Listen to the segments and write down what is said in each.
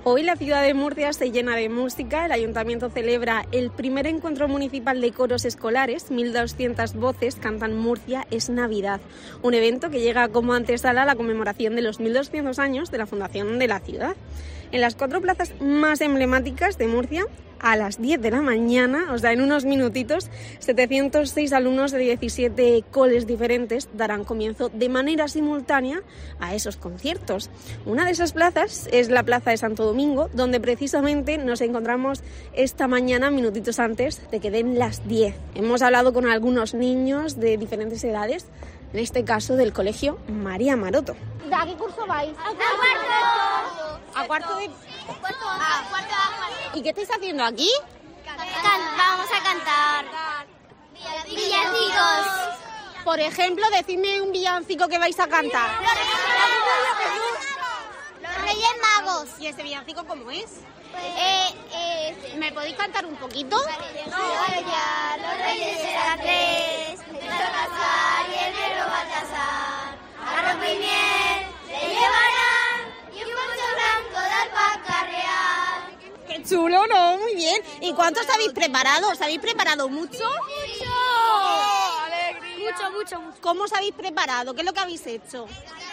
Hoy la ciudad de Murcia se llena de música. El Ayuntamiento celebra el primer encuentro municipal de coros escolares. 1.200 voces cantan Murcia es Navidad. Un evento que llega como antesala a la conmemoración de los 1.200 años de la fundación de la ciudad. En las 4 plazas más emblemáticas de Murcia, a las 10 de la mañana, o sea, en unos minutitos, 706 alumnos de 17 coles diferentes darán comienzo de manera simultánea a esos conciertos. Una de esas plazas es la Plaza de Santo Domingo, donde precisamente nos encontramos esta mañana, minutitos antes de que den las 10. Hemos hablado con algunos niños de diferentes edades, en este caso del Colegio María Maroto. ¿A qué curso vais? A cuarto. ¿A cuarto de...? Cuarto A. ¿Y qué estáis haciendo aquí? Vamos a cantar villancicos. Por ejemplo, decidme un villancico que vais a cantar. Los Reyes Magos. ¿Y ese villancico cómo es? ¿Me podéis cantar un poquito? Los Reyes serán 3, el Baltasar y el negro Baltasar. Arroz y miel le llevarán y un poncho blanco de alpaca real. ¡Qué chulo, no! Muy bien. ¿Y cuántos habéis preparado? ¿Os habéis preparado mucho? ¡Alegría! Mucho. ¿Cómo os habéis preparado? ¿Qué es lo que habéis hecho?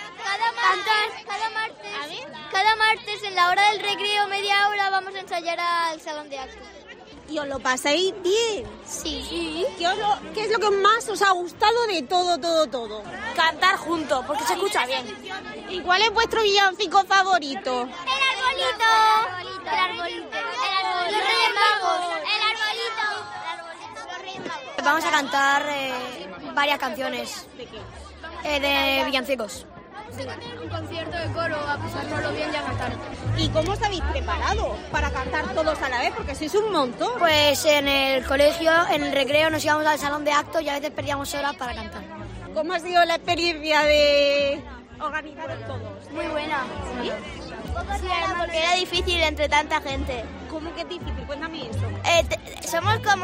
Cada martes en la hora del recreo, media hora, vamos a ensayar al salón de actos. ¿Y os lo pasáis bien? Sí. ¿Qué es lo que más os ha gustado de todo? Cantar juntos, porque se escucha bien. ¿Y cuál es vuestro villancico favorito? El arbolito. Los Reyes Magos. Los Reyes Magos. Vamos a cantar varias canciones de villancicos. Un concierto de coro, a pasárnoslo bien y a cantar. ¿Y cómo os habéis preparado para cantar todos a la vez? Porque sois un montón. Pues en el colegio, en el recreo, nos íbamos al salón de actos y a veces perdíamos horas para cantar. ¿Cómo ha sido la experiencia de organizaros todos? Muy buena. ¿Sí? Porque era difícil entre tanta gente. ¿Cómo que es difícil? Cuéntame eso. Somos como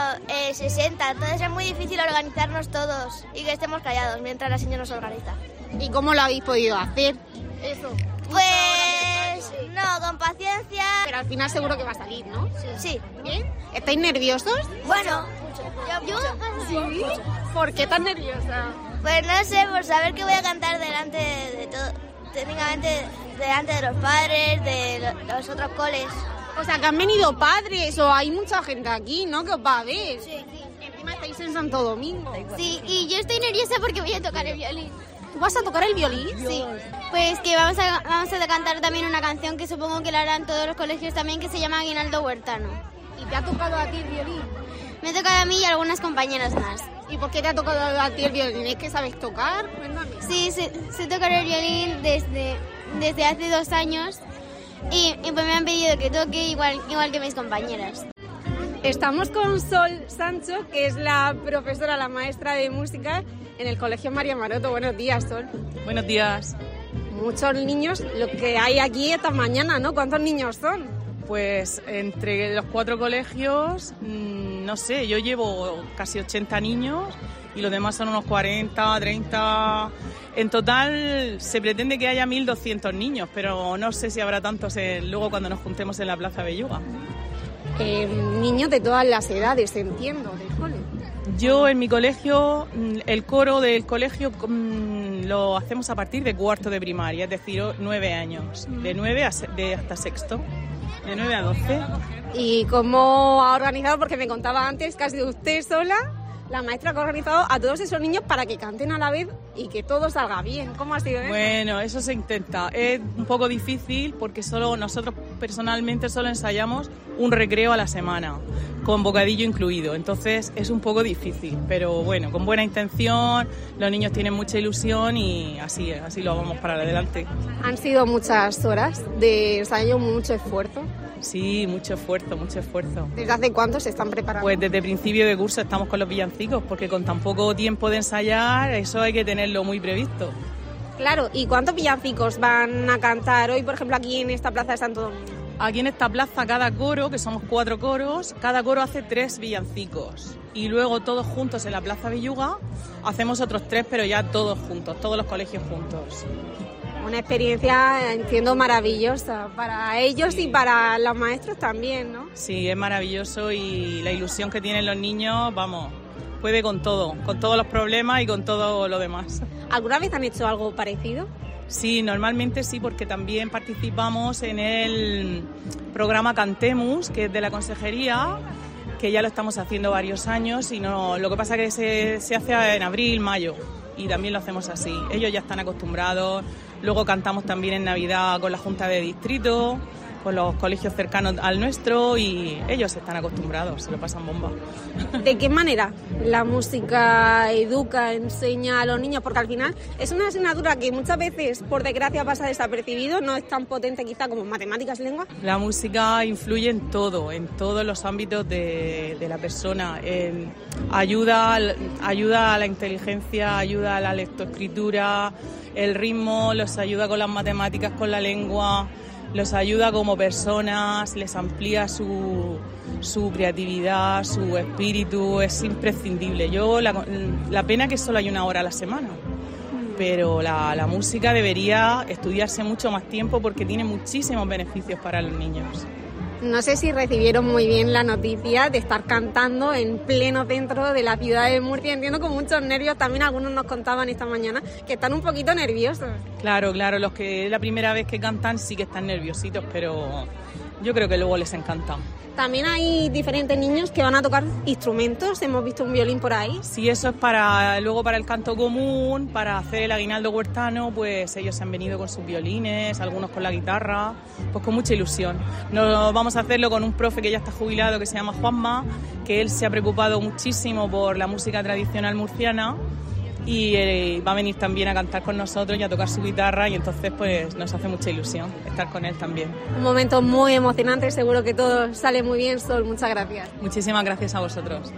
60, entonces es muy difícil organizarnos todos y que estemos callados mientras la señora nos organiza. ¿Y cómo lo habéis podido hacer? Eso. Pues no, con paciencia. Pero al final seguro que va a salir, ¿no? Sí. ¿Bien? ¿Estáis nerviosos? Bueno, yo ¿Sí? ¿Por qué tan nerviosa? pues no sé, por saber que voy a cantar delante de todo, técnicamente delante de los padres, de los otros coles. O sea, que han venido padres o hay mucha gente aquí, ¿no? Que os va a ver. Sí. Encima estáis en Santo Domingo. Sí, y yo estoy nerviosa porque voy a tocar el violín. ¿Tú vas a tocar el violín? Sí, pues que vamos a cantar también una canción que supongo que la harán todos los colegios también, que se llama Aguinaldo Huertano. ¿Y te ha tocado a ti el violín? Me toca a mí y a algunas compañeras más. ¿Y por qué te ha tocado a ti el violín? ¿Es que sabes tocar? Cuéntame. Sí, sé tocar el violín desde hace 2 años y pues me han pedido que toque igual que mis compañeras. Estamos con Sol Sancho, que es la profesora, la maestra de música en el Colegio María Maroto. Buenos días, Sol. Buenos días. Muchos niños, lo que hay aquí esta mañana, ¿no? ¿Cuántos niños son? Pues entre los 4 colegios, no sé, yo llevo casi 80 niños y los demás son unos 40, 30. En total se pretende que haya 1.200 niños, pero no sé si habrá tantos luego cuando nos juntemos en la Plaza Belluga. Niños de todas las edades, entiendo, del cole. Yo en mi colegio, el coro del colegio lo hacemos a partir de 4º de primaria, es decir, 9 años, de 9 hasta 6º, de 9 a 12. ¿Y cómo ha organizado? Porque me contaba antes que ha sido usted sola, la maestra que ha organizado a todos esos niños para que canten a la vez y que todo salga bien. ¿Cómo ha sido eso? Bueno, eso se intenta. Es un poco difícil porque nosotros personalmente solo ensayamos un recreo a la semana, con bocadillo incluido. Entonces es un poco difícil, pero bueno, con buena intención, los niños tienen mucha ilusión y así lo vamos para adelante. Han sido muchas horas de ensayo, mucho esfuerzo. Sí, mucho esfuerzo. ¿Desde hace cuánto se están preparando? Pues desde principio de curso estamos con los villancicos, porque con tan poco tiempo de ensayar, eso hay que tenerlo muy previsto. Claro, ¿y cuántos villancicos van a cantar hoy, por ejemplo, aquí en esta plaza de Santo Domingo? Aquí en esta plaza cada coro, que somos 4 coros, cada coro hace 3 villancicos. Y luego todos juntos en la Plaza Belluga hacemos otros 3, pero ya todos juntos, todos los colegios juntos. Una experiencia, entiendo, maravillosa para ellos y para los maestros también, ¿no? Sí, es maravilloso y la ilusión que tienen los niños, vamos, puede con todo, con todos los problemas y con todo lo demás. ¿Alguna vez han hecho algo parecido? Sí, normalmente sí, porque también participamos en el programa Cantemus, que es de la consejería, que ya lo estamos haciendo varios años y no, lo que pasa es que se hace en abril, mayo y también lo hacemos así. Ellos ya están acostumbrados, luego cantamos también en Navidad con la Junta de Distrito, con los colegios cercanos al nuestro y ellos están acostumbrados, se lo pasan bomba. ¿De qué manera la música educa, enseña a los niños? Porque al final es una asignatura que muchas veces, por desgracia, pasa desapercibido, no es tan potente quizá como matemáticas y lengua. La música influye en todos los ámbitos de la persona. Ayuda a la inteligencia, ayuda a la lectoescritura, el ritmo, los ayuda con las matemáticas, con la lengua, los ayuda como personas, les amplía su creatividad, su espíritu, es imprescindible. La pena que solo hay 1 hora a la semana, pero la música debería estudiarse mucho más tiempo porque tiene muchísimos beneficios para los niños. No sé si recibieron muy bien la noticia de estar cantando en pleno centro de la ciudad de Murcia. Entiendo con muchos nervios, también algunos nos contaban esta mañana que están un poquito nerviosos. Claro, los que es la primera vez que cantan sí que están nerviositos, pero yo creo que luego les encanta. También hay diferentes niños que van a tocar instrumentos, hemos visto un violín por ahí. Sí, eso es luego para el canto común, para hacer el aguinaldo huertano, pues ellos han venido con sus violines, algunos con la guitarra, pues con mucha ilusión. Nos vamos a hacerlo con un profe que ya está jubilado, que se llama Juanma, que él se ha preocupado muchísimo por la música tradicional murciana y va a venir también a cantar con nosotros y a tocar su guitarra y entonces pues nos hace mucha ilusión estar con él también. Un momento muy emocionante, seguro que todo sale muy bien, Sol, muchas gracias. Muchísimas gracias a vosotros.